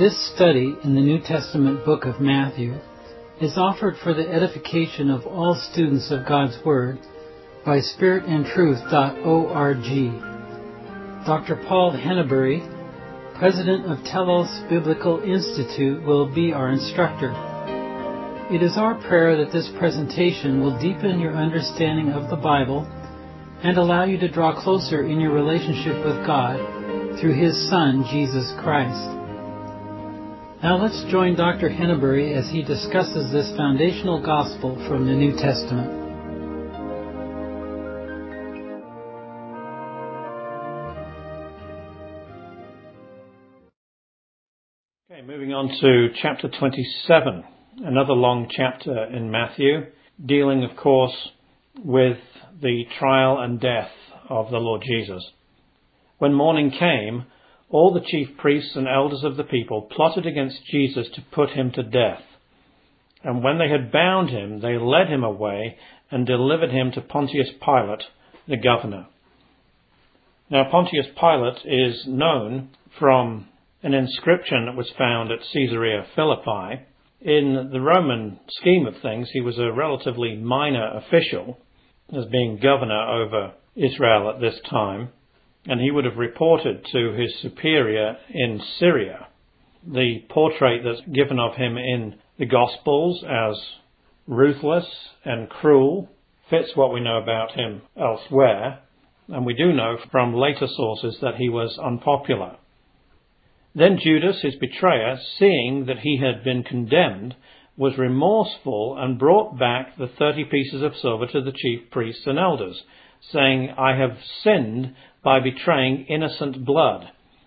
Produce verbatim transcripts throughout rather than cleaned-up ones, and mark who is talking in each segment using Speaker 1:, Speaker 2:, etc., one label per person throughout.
Speaker 1: This study in the New Testament book of Matthew is offered for the edification of all students of God's Word by spirit and truth dot org. Doctor Paul Henneberry, President of Telos Biblical Institute, will be our instructor. It is our prayer that this presentation will deepen your understanding of the Bible and allow you to draw closer in your relationship with God through His Son, Jesus Christ. Now let's join Doctor Henneberry as he discusses this foundational gospel from the New Testament.
Speaker 2: Okay, moving on to chapter twenty-seven, another long chapter in Matthew, dealing, of course, with the trial and death of the Lord Jesus. When morning came, all the chief priests and elders of the people plotted against Jesus to put him to death. And when they had bound him, they led him away and delivered him to Pontius Pilate, the governor. Now, Pontius Pilate is known from an inscription that was found at Caesarea Philippi. In the Roman scheme of things, he was a relatively minor official, as being governor over Israel at this time. And he would have reported to his superior in Syria. The portrait that's given of him in the Gospels as ruthless and cruel fits what we know about him elsewhere, and we do know from later sources that he was unpopular. Then Judas, his betrayer, seeing that he had been condemned, was remorseful and brought back the thirty pieces of silver to the chief priests and elders, saying, "I have sinned by betraying innocent blood."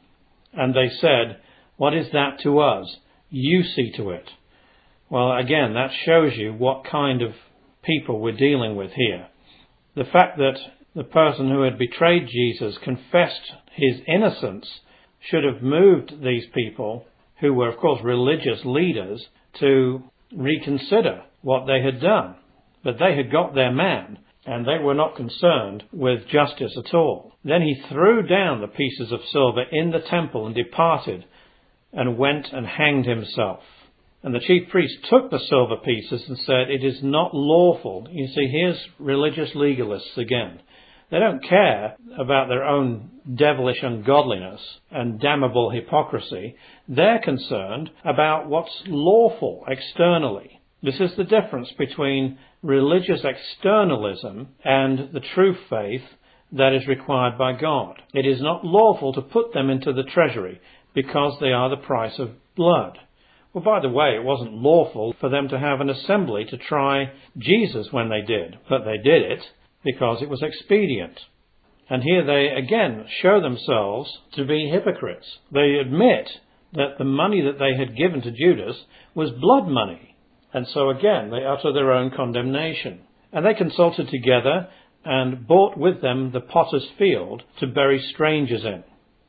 Speaker 2: And they said, "What is that to us? You see to it." Well, again, that shows you what kind of people we're dealing with here. The fact that the person who had betrayed Jesus confessed his innocence should have moved these people, who were, of course, religious leaders, to reconsider what they had done. But they had got their man, and they were not concerned with justice at all. Then he threw down the pieces of silver in the temple and departed, and went and hanged himself. And the chief priest took the silver pieces and said, "It is not lawful." You see, here's religious legalists again. They don't care about their own devilish ungodliness and damnable hypocrisy. They're concerned about what's lawful externally. This is the difference between religious externalism and the true faith that is required by God. It is not lawful to put them into the treasury because they are the price of blood. Well, by the way, it wasn't lawful for them to have an assembly to try Jesus when they did, but they did it because it was expedient. And here they again show themselves to be hypocrites. They admit that the money that they had given to Judas was blood money. And so again, they utter their own condemnation. And they consulted together and bought with them the potter's field to bury strangers in.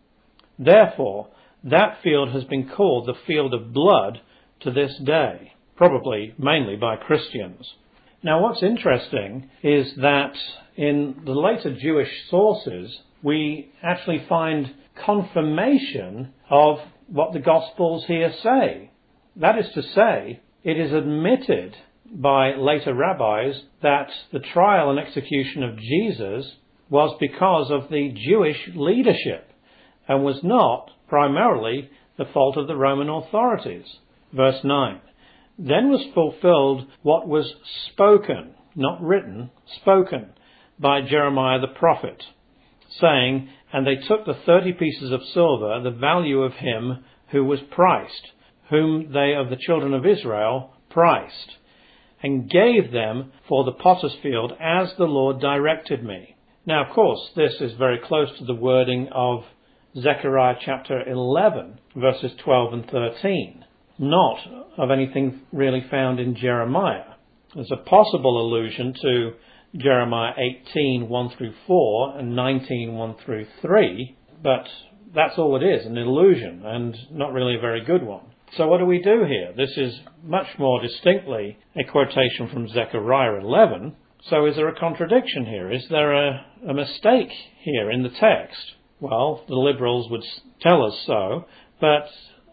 Speaker 2: Therefore, that field has been called the field of blood to this day, probably mainly by Christians. Now, what's interesting is that in the later Jewish sources, we actually find confirmation of what the Gospels here say. That is to say, it is admitted by later rabbis that the trial and execution of Jesus was because of the Jewish leadership and was not primarily the fault of the Roman authorities. Verse nine. Then was fulfilled what was spoken, not written, spoken, by Jeremiah the prophet, saying, "And they took the thirty pieces of silver, the value of him who was priced, whom they of the children of Israel priced, and gave them for the potter's field as the Lord directed me." Now, of course, this is very close to the wording of Zechariah chapter eleven, verses twelve and thirteen. Not of anything really found in Jeremiah. There's a possible allusion to Jeremiah eighteen, one through four, and nineteen, one through three, but that's all it is, an illusion, and not really a very good one. So what do we do here? This is much more distinctly a quotation from Zechariah eleven. So is there a contradiction here? Is there a, a mistake here in the text? Well, the liberals would tell us so, but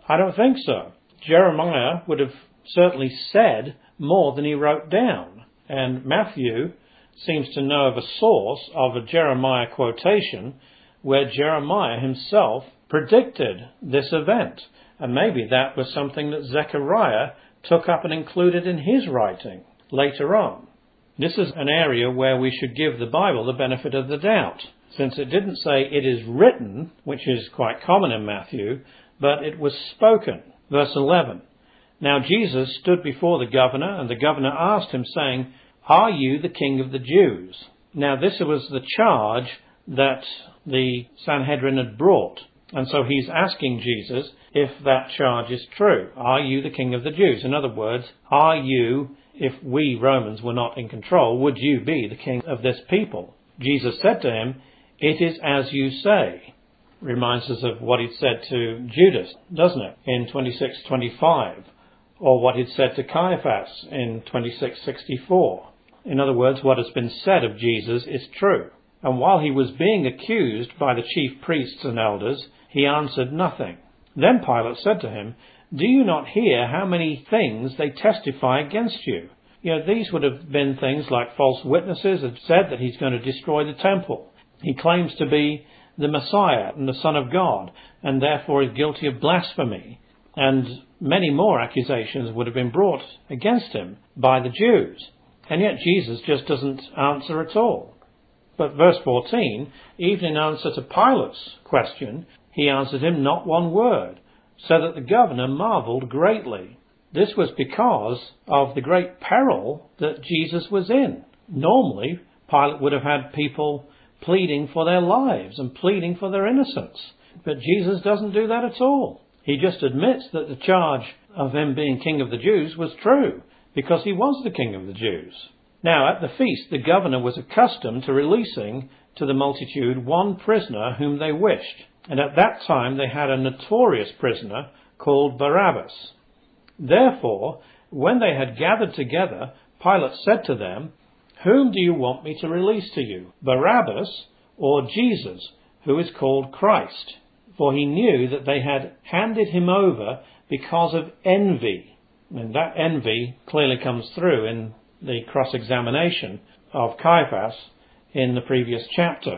Speaker 2: I don't think so. Jeremiah would have certainly said more than he wrote down. And Matthew seems to know of a source of a Jeremiah quotation where Jeremiah himself predicted this event. And maybe that was something that Zechariah took up and included in his writing later on. This is an area where we should give the Bible the benefit of the doubt, since it didn't say it is written, which is quite common in Matthew, but it was spoken. Verse eleven. Now Jesus stood before the governor, and the governor asked him, saying, Are you the king of the Jews? Now this was the charge that the Sanhedrin had brought. And so he's asking Jesus if that charge is true. Are you the king of the Jews? In other words, are you, if we Romans were not in control, would you be the king of this people? Jesus said to him, It is as you say. Reminds us of what he'd said to Judas, doesn't it, in twenty-six twenty-five, or what he'd said to Caiaphas in twenty-six sixty-four. In other words, what has been said of Jesus is true. And while he was being accused by the chief priests and elders, he answered nothing. Then Pilate said to him, Do you not hear how many things they testify against you? You know, these would have been things like false witnesses had said that he's going to destroy the temple. He claims to be the Messiah and the Son of God, and therefore is guilty of blasphemy. And many more accusations would have been brought against him by the Jews. And yet Jesus just doesn't answer at all. But verse fourteen, even in answer to Pilate's question, he answered him not one word, so that the governor marvelled greatly. This was because of the great peril that Jesus was in. Normally, Pilate would have had people pleading for their lives and pleading for their innocence. But Jesus doesn't do that at all. He just admits that the charge of him being king of the Jews was true, because he was the king of the Jews. Now, at the feast, the governor was accustomed to releasing to the multitude one prisoner whom they wished. And at that time they had a notorious prisoner called Barabbas. Therefore, when they had gathered together, Pilate said to them, Whom do you want me to release to you, Barabbas or Jesus, who is called Christ? For he knew that they had handed him over because of envy. And that envy clearly comes through in the cross-examination of Caiaphas in the previous chapter.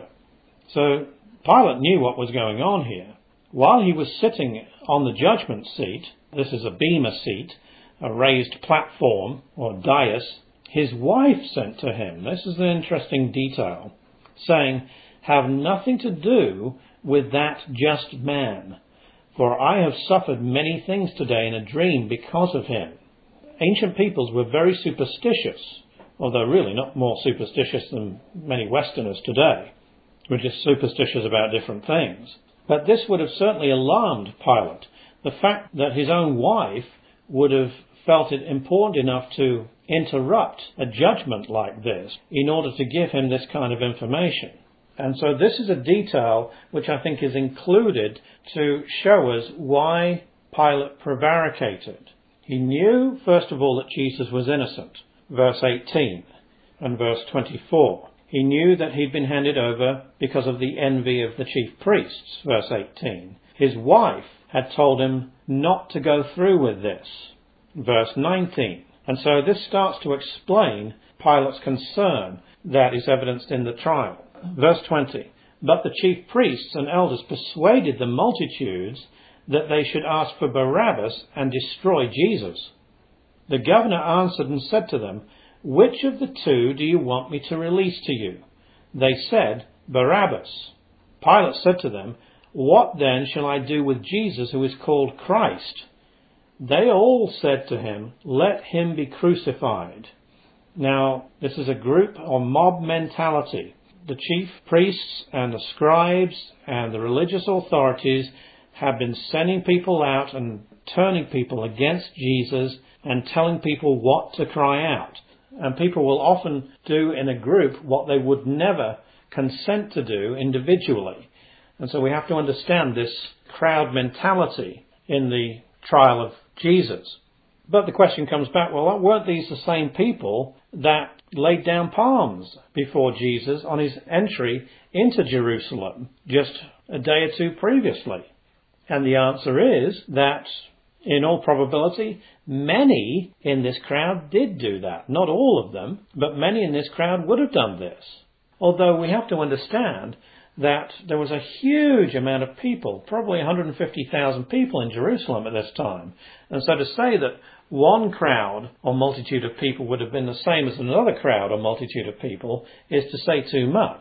Speaker 2: So Pilate knew what was going on here. While he was sitting on the judgment seat, this is a bema seat, a raised platform or dais, his wife sent to him, this is an interesting detail, saying, Have nothing to do with that just man, for I have suffered many things today in a dream because of him. Ancient peoples were very superstitious, although really not more superstitious than many Westerners today. We're just superstitious about different things. But this would have certainly alarmed Pilate. The fact that his own wife would have felt it important enough to interrupt a judgment like this in order to give him this kind of information. And so this is a detail which I think is included to show us why Pilate prevaricated. He knew, first of all, that Jesus was innocent, verse eighteen and verse twenty-four. He knew that he'd been handed over because of the envy of the chief priests, verse eighteen. His wife had told him not to go through with this, verse nineteen. And so this starts to explain Pilate's concern that is evidenced in the trial. Verse twenty, But the chief priests and elders persuaded the multitudes that they should ask for Barabbas and destroy Jesus. The governor answered and said to them, Which of the two do you want me to release to you? They said, Barabbas. Pilate said to them, What then shall I do with Jesus who is called Christ? They all said to him, Let him be crucified. Now, this is a group or mob mentality. The chief priests and the scribes and the religious authorities have been sending people out and turning people against Jesus and telling people what to cry out. And people will often do in a group what they would never consent to do individually. And so we have to understand this crowd mentality in the trial of Jesus. But the question comes back, well, weren't these the same people that laid down palms before Jesus on his entry into Jerusalem just a day or two previously? And the answer is that, in all probability, many in this crowd did do that. Not all of them, but many in this crowd would have done this. Although we have to understand that there was a huge amount of people, probably one hundred fifty thousand people in Jerusalem at this time. And so to say that one crowd or multitude of people would have been the same as another crowd or multitude of people is to say too much.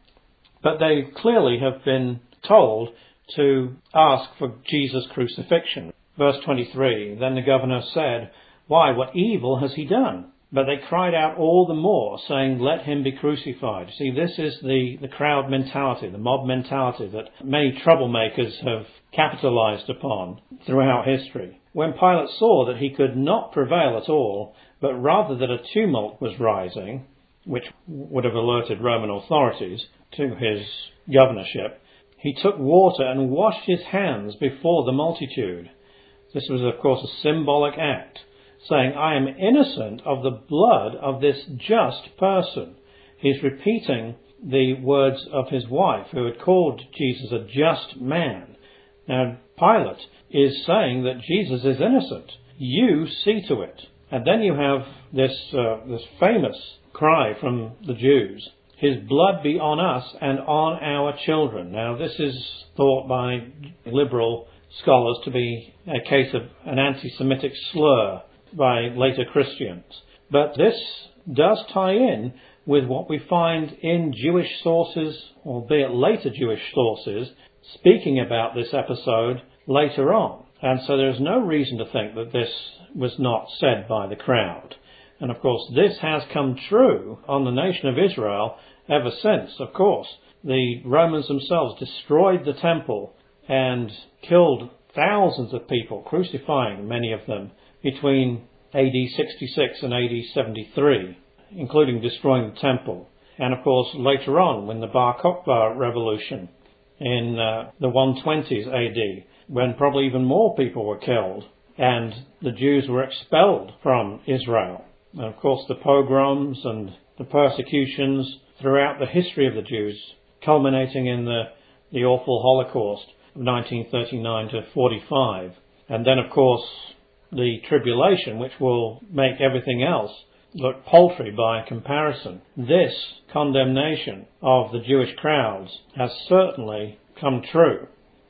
Speaker 2: But they clearly have been told to ask for Jesus' crucifixion. Verse twenty-three, then the governor said, why, what evil has he done? But they cried out all the more, saying, let him be crucified. See, this is the, the crowd mentality, the mob mentality that many troublemakers have capitalized upon throughout history. When Pilate saw that he could not prevail at all, but rather that a tumult was rising, which would have alerted Roman authorities to his governorship, he took water and washed his hands before the multitude. This was, of course, a symbolic act, saying, I am innocent of the blood of this just person. He's repeating the words of his wife, who had called Jesus a just man. Now, Pilate is saying that Jesus is innocent. You see to it. And then you have this, uh, this famous cry from the Jews, his blood be on us and on our children. Now, this is thought by liberal scholars to be a case of an anti-Semitic slur by later Christians. But this does tie in with what we find in Jewish sources, albeit later Jewish sources, speaking about this episode later on. And so there's no reason to think that this was not said by the crowd. And of course, this has come true on the nation of Israel ever since. Of course, the Romans themselves destroyed the temple and killed thousands of people, crucifying many of them between A D sixty-six and A D seventy-three, including destroying the temple. And of course, later on, when the Bar Kokhba revolution in uh, the one twenties A D, when probably even more people were killed, and the Jews were expelled from Israel. And of course, the pogroms and the persecutions throughout the history of the Jews, culminating in the, the awful Holocaust of nineteen thirty-nine to forty-five. And then, of course, the tribulation, which will make everything else look paltry by comparison. This condemnation of the Jewish crowds has certainly come true.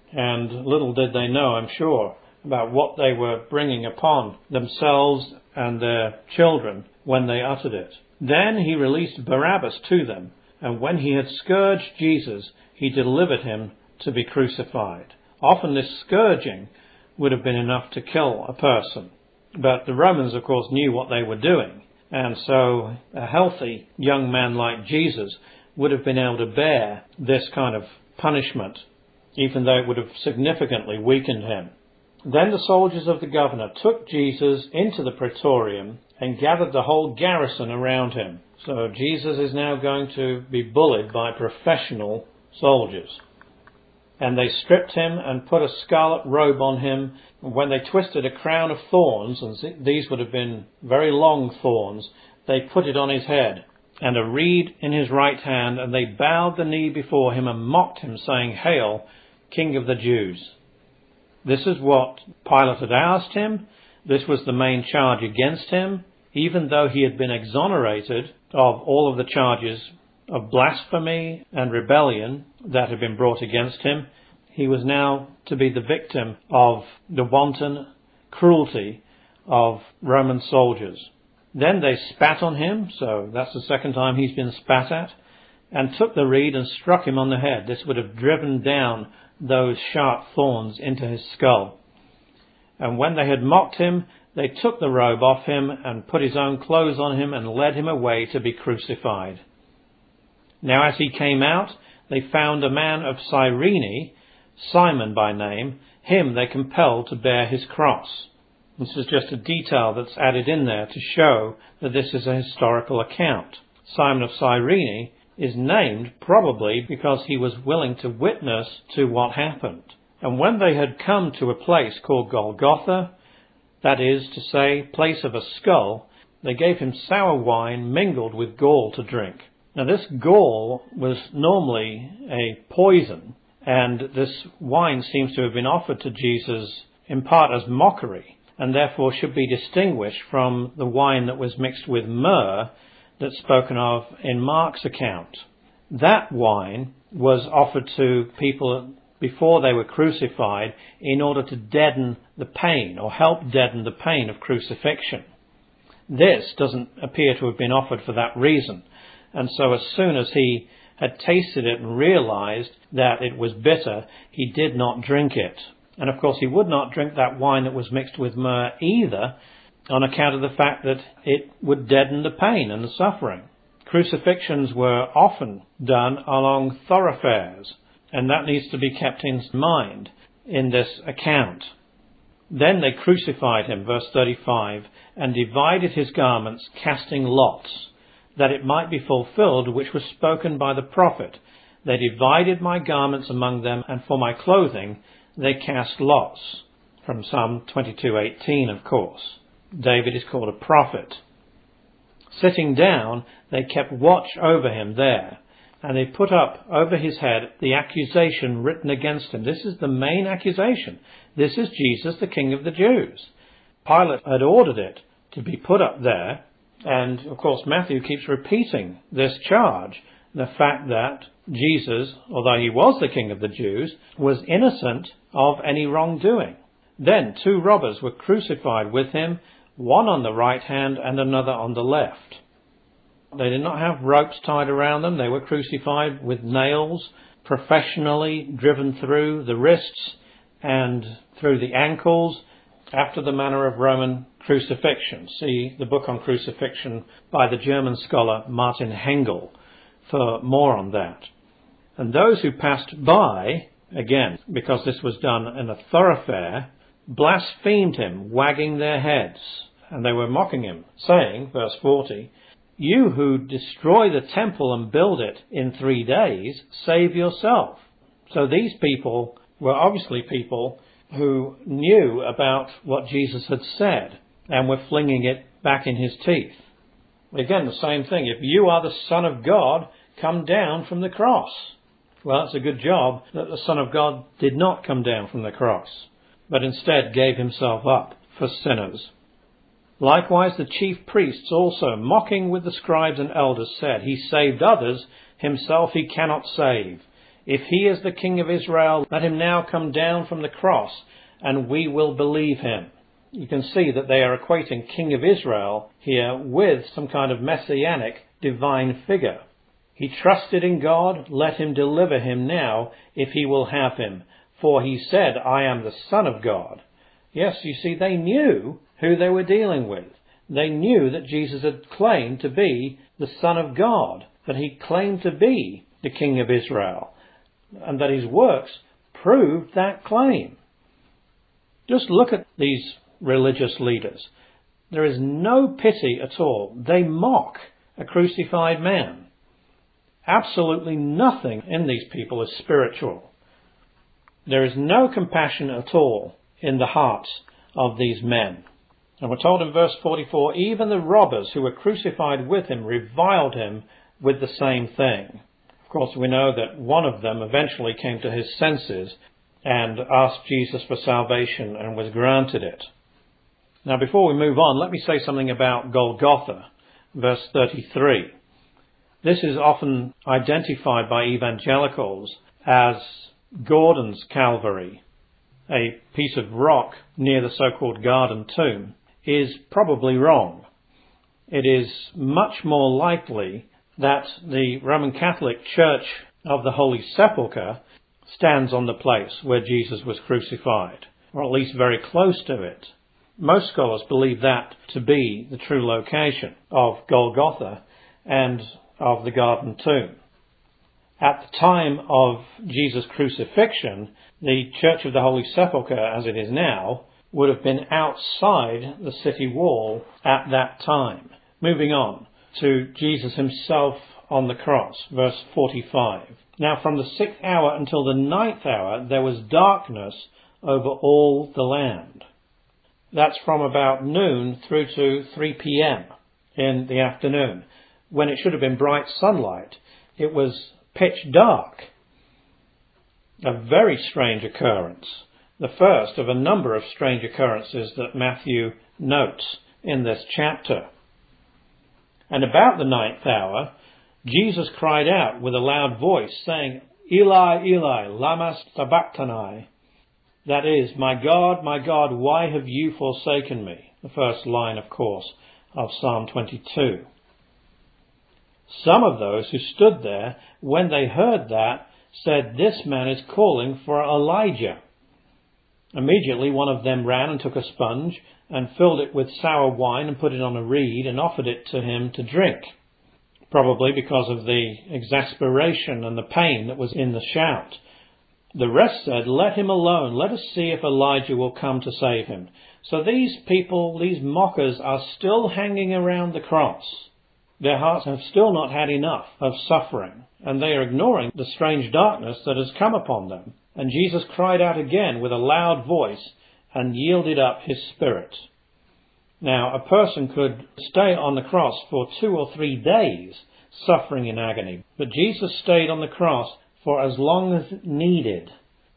Speaker 2: And little did they know, I'm sure, about what they were bringing upon themselves and their children when they uttered it. Then he released Barabbas to them, and when he had scourged Jesus, he delivered him to be crucified. Often this scourging would have been enough to kill a person. But the Romans, of course, knew what they were doing. And so a healthy young man like Jesus would have been able to bear this kind of punishment, even though it would have significantly weakened him. Then the soldiers of the governor took Jesus into the praetorium and gathered the whole garrison around him. So Jesus is now going to be bullied by professional soldiers. And they stripped him and put a scarlet robe on him. When they twisted a crown of thorns, and these would have been very long thorns, they put it on his head, and a reed in his right hand, and they bowed the knee before him and mocked him, saying, Hail, King of the Jews. This is what Pilate had asked him. This was the main charge against him, even though he had been exonerated of all of the charges of blasphemy and rebellion that had been brought against him. He was now to be the victim of the wanton cruelty of Roman soldiers. Then they spat on him, so that's the second time he's been spat at, and took the reed and struck him on the head. This would have driven down those sharp thorns into his skull. And when they had mocked him, they took the robe off him and put his own clothes on him and led him away to be crucified. Now as he came out, they found a man of Cyrene, Simon by name. Him they compelled to bear his cross. This is just a detail that's added in there to show that this is a historical account. Simon of Cyrene is named probably because he was willing to witness to what happened. And when they had come to a place called Golgotha, that is to say, place of a skull, they gave him sour wine mingled with gall to drink. Now this gall was normally a poison, And this wine seems to have been offered to Jesus in part as mockery, and therefore should be distinguished from the wine that was mixed with myrrh that's spoken of in Mark's account. That wine was offered to people before they were crucified in order to deaden the pain, or help deaden the pain of crucifixion. This doesn't appear to have been offered for that reason, and so as soon as he had tasted it and realized that it was bitter, he did not drink it. And of course he would not drink that wine that was mixed with myrrh either, on account of the fact that it would deaden the pain and the suffering. Crucifixions were often done along thoroughfares, and that needs to be kept in mind in this account. Then they crucified him, verse thirty-five, and divided his garments, casting lots, that it might be fulfilled which was spoken by the prophet. They divided my garments among them, and for my clothing they cast lots. From Psalm twenty-two eighteen, of course. David is called a prophet. Sitting down, they kept watch over him there, and they put up over his head the accusation written against him. This is the main accusation. This is Jesus, the King of the Jews. Pilate had ordered it to be put up there, and of course Matthew keeps repeating this charge, the fact that Jesus, although he was the King of the Jews, was innocent of any wrongdoing. Then two robbers were crucified with him, one on the right hand and another on the left. They did not have ropes tied around them. They were crucified with nails professionally driven through the wrists and through the ankles, after the manner of Roman crucifixion. See the book on crucifixion by the German scholar Martin Hengel for more on that. And those who passed by, again, because this was done in a thoroughfare, blasphemed him, wagging their heads. And they were mocking him, saying, verse forty, "You who destroy the temple and build it in three days, save yourself." So these people were obviously people who knew about what Jesus had said and were flinging it back in his teeth. Again, the same thing. If you are the Son of God, come down from the cross. Well, it's a good job that the Son of God did not come down from the cross, but instead gave himself up for sinners. Likewise, the chief priests also, mocking with the scribes and elders, said, "He saved others, himself he cannot save. If he is the King of Israel, let him now come down from the cross, and we will believe him." You can see that they are equating King of Israel here with some kind of messianic divine figure. He trusted in God, let him deliver him now, if he will have him. For he said, "I am the Son of God." Yes, you see, they knew who they were dealing with. They knew that Jesus had claimed to be the Son of God, that he claimed to be the King of Israel, and that his works proved that claim. Just look at these religious leaders. There is no pity at all. They mock a crucified man. Absolutely nothing in these people is spiritual. There is no compassion at all in the hearts of these men. And we're told in verse forty-four, even the robbers who were crucified with him reviled him with the same thing. Of course, we know that one of them eventually came to his senses and asked Jesus for salvation and was granted it. Now, before we move on, let me say something about Golgotha, verse thirty-three. This is often identified by evangelicals as Gordon's Calvary. A piece of rock near the so-called Garden Tomb is probably wrong. It is much more likely that the Roman Catholic Church of the Holy Sepulchre stands on the place where Jesus was crucified, or at least very close to it. Most scholars believe that to be the true location of Golgotha and of the Garden Tomb. At the time of Jesus' crucifixion, the Church of the Holy Sepulchre, as it is now, would have been outside the city wall at that time. Moving on to Jesus himself on the cross, verse forty-five. Now from the sixth hour until the ninth hour there was darkness over all the land. That's from about noon through to three p.m. in the afternoon, when it should have been bright sunlight. It was pitch dark. A very strange occurrence. The first of a number of strange occurrences that Matthew notes in this chapter. And about the ninth hour, Jesus cried out with a loud voice, saying, Eli, Eli, lama sabachthani. That is, my God, my God, why have you forsaken me? The first line, of course, of Psalm twenty-two. Some of those who stood there, when they heard that, said, this man is calling for Elijah. Immediately one of them ran and took a sponge and filled it with sour wine and put it on a reed and offered it to him to drink, probably because of the exasperation and the pain that was in the shout. The rest said, let him alone. Let us see if Elijah will come to save him. So these people, these mockers, are still hanging around the cross. Their hearts have still not had enough of suffering, and they are ignoring the strange darkness that has come upon them. And Jesus cried out again with a loud voice and yielded up his spirit. Now, a person could stay on the cross for two or three days suffering in agony, but Jesus stayed on the cross for as long as needed.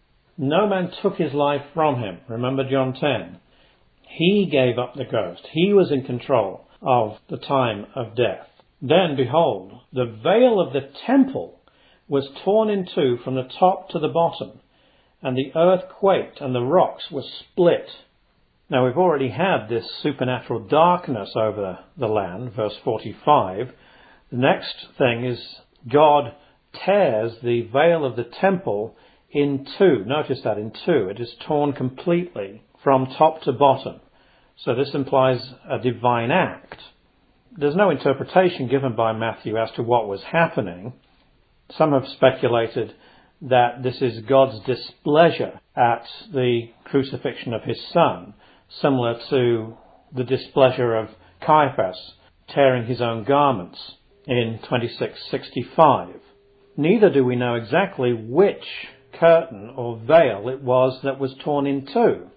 Speaker 2: No man took his life from him. Remember John ten. He gave up the ghost. He was in control of the time of death. Then, behold, the veil of the temple was torn in two from the top to the bottom, and the earth quaked and the rocks were split. Now, we've already had this supernatural darkness over the land, verse forty-five. The next thing is God tears the veil of the temple in two. Notice that, in two. It is torn completely from top to bottom. So this implies a divine act. There's no interpretation given by Matthew as to what was happening. Some have speculated that this is God's displeasure at the crucifixion of his son, similar to the displeasure of Caiaphas tearing his own garments in twenty-six sixty-five. Neither do we know exactly which curtain or veil it was that was torn in two.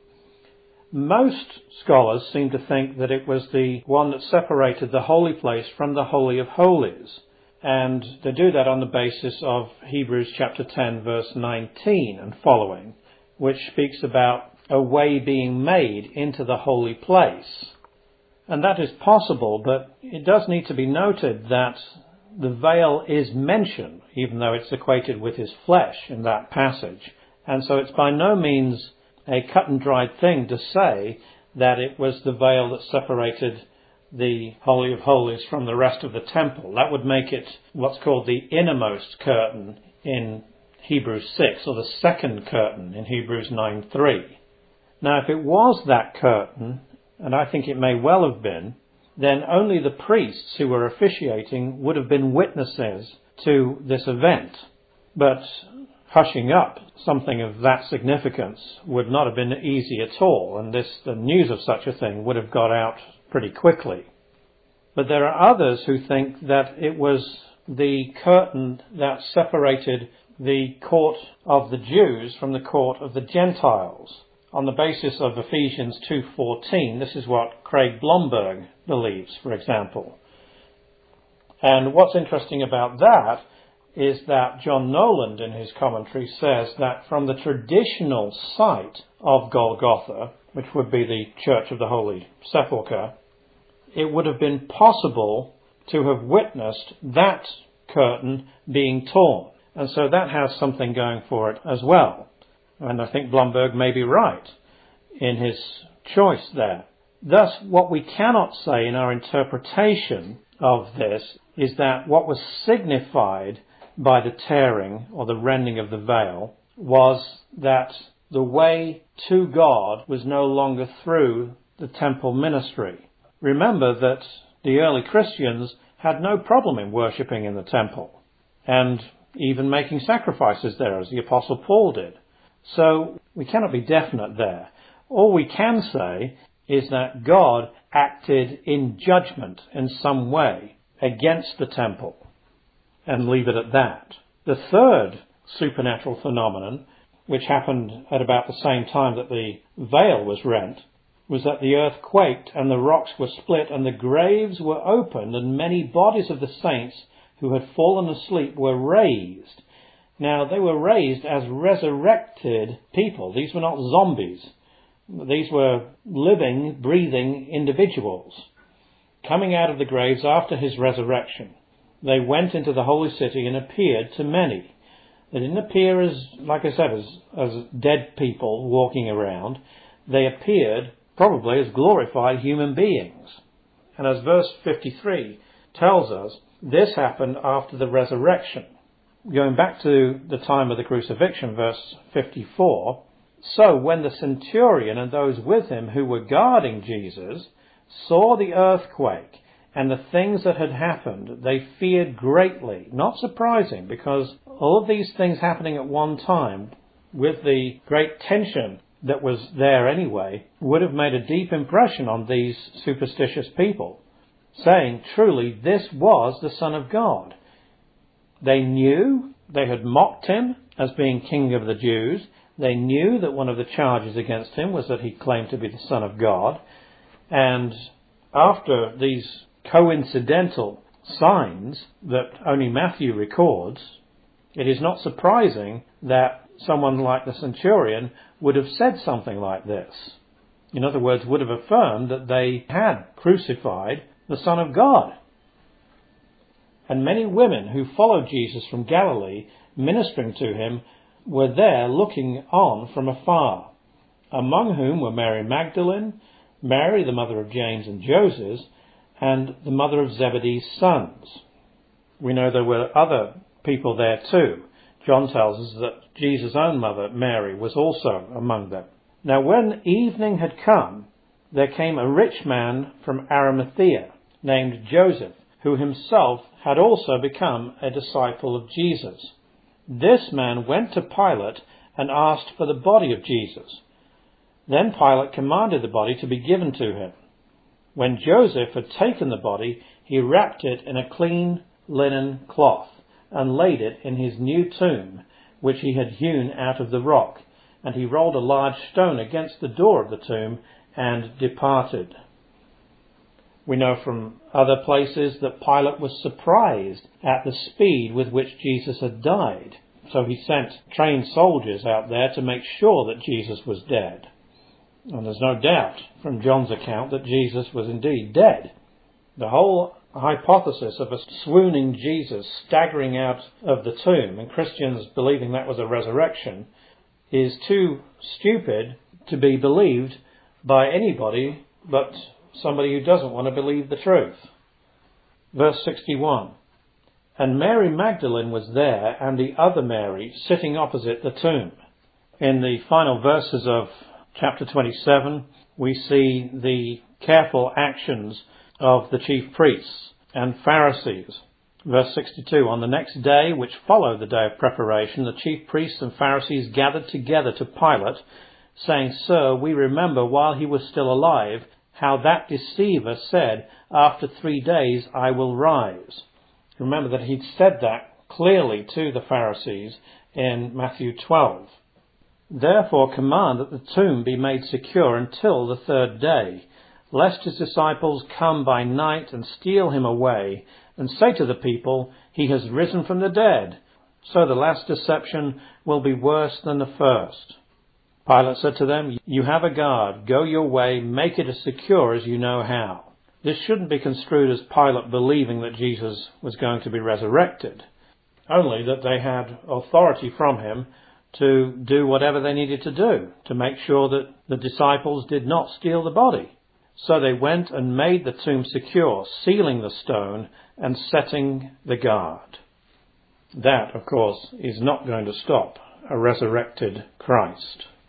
Speaker 2: Most scholars seem to think that it was the one that separated the holy place from the Holy of Holies. And they do that on the basis of Hebrews chapter ten, verse nineteen and following, which speaks about a way being made into the holy place. And that is possible, but it does need to be noted that the veil is mentioned, even though it's equated with his flesh in that passage. And so it's by no means a cut and dried thing to say that it was the veil that separated the Holy of Holies from the rest of the temple. That would make it what's called the innermost curtain in Hebrews six, or the second curtain in Hebrews nine three. Now, if it was that curtain, and I think it may well have been, then only the priests who were officiating would have been witnesses to this event. But hushing up something of that significance would not have been easy at all, and this, the news of such a thing would have got out pretty quickly. But there are others who think that it was the curtain that separated the court of the Jews from the court of the Gentiles. On the basis of Ephesians two fourteen, this is what Craig Blomberg believes, for example. And what's interesting about that is that John Noland in his commentary says that from the traditional site of Golgotha, which would be the Church of the Holy Sepulchre, it would have been possible to have witnessed that curtain being torn. And so that has something going for it as well. And I think Blomberg may be right in his choice there. Thus, what we cannot say in our interpretation of this is that what was signified by the tearing or the rending of the veil was that the way to God was no longer through the temple ministry. Remember that the early Christians had no problem in worshipping in the temple and even making sacrifices there, as the Apostle Paul did. So we cannot be definite there. All we can say is that God acted in judgment in some way against the temple, and leave it at that. The third supernatural phenomenon, which happened at about the same time that the veil was rent, was that the earth quaked and the rocks were split and the graves were opened and many bodies of the saints who had fallen asleep were raised. Now, they were raised as resurrected people. These were not zombies. These were living, breathing individuals coming out of the graves after his resurrection. They went into the holy city and appeared to many. They didn't appear as, like I said, as, as dead people walking around. They appeared probably as glorified human beings. And as verse fifty-three tells us, this happened after the resurrection. Going back to the time of the crucifixion, verse fifty-four, so when the centurion and those with him who were guarding Jesus saw the earthquake and the things that had happened, they feared greatly. Not surprising, because all of these things happening at one time, with the great tension that was there anyway, would have made a deep impression on these superstitious people, saying, truly, this was the Son of God. They knew they had mocked him as being King of the Jews. They knew that one of the charges against him was that he claimed to be the Son of God. And after these coincidental signs that only Matthew records, it is not surprising that someone like the centurion would have said something like this. In other words, would have affirmed that they had crucified the Son of God. And many women who followed Jesus from Galilee, ministering to him, were there looking on from afar, among whom were Mary Magdalene, Mary, the mother of James and Joseph, and the mother of Zebedee's sons. We know there were other people there too. John tells us that Jesus' own mother, Mary, was also among them. Now when evening had come, there came a rich man from Arimathea, named Joseph, who himself had also become a disciple of Jesus. This man went to Pilate and asked for the body of Jesus. Then Pilate commanded the body to be given to him. When Joseph had taken the body, he wrapped it in a clean linen cloth and laid it in his new tomb, which he had hewn out of the rock. And he rolled a large stone against the door of the tomb and departed. We know from other places that Pilate was surprised at the speed with which Jesus had died. So he sent trained soldiers out there to make sure that Jesus was dead. And there's no doubt from John's account that Jesus was indeed dead. The whole hypothesis of a swooning Jesus staggering out of the tomb, and Christians believing that was a resurrection, is too stupid to be believed by anybody but somebody who doesn't want to believe the truth. Verse sixty-one, and Mary Magdalene was there, and the other Mary sitting opposite the tomb. In the final verses of chapter twenty-seven, we see the careful actions of the chief priests and Pharisees. Verse sixty-two, on the next day, which followed the day of preparation, the chief priests and Pharisees gathered together to Pilate, saying, Sir, we remember while he was still alive, how that deceiver said, after three days I will rise. Remember that he'd said that clearly to the Pharisees in Matthew twelve. Therefore command that the tomb be made secure until the third day, lest his disciples come by night and steal him away, and say to the people, he has risen from the dead. So the last deception will be worse than the first. Pilate said to them, you have a guard, go your way, make it as secure as you know how. This shouldn't be construed as Pilate believing that Jesus was going to be resurrected, only that they had authority from him to do whatever they needed to do, to make sure that the disciples did not steal the body. So they went and made the tomb secure, sealing the stone and setting the guard. That, of course, is not going to stop a resurrected Christ.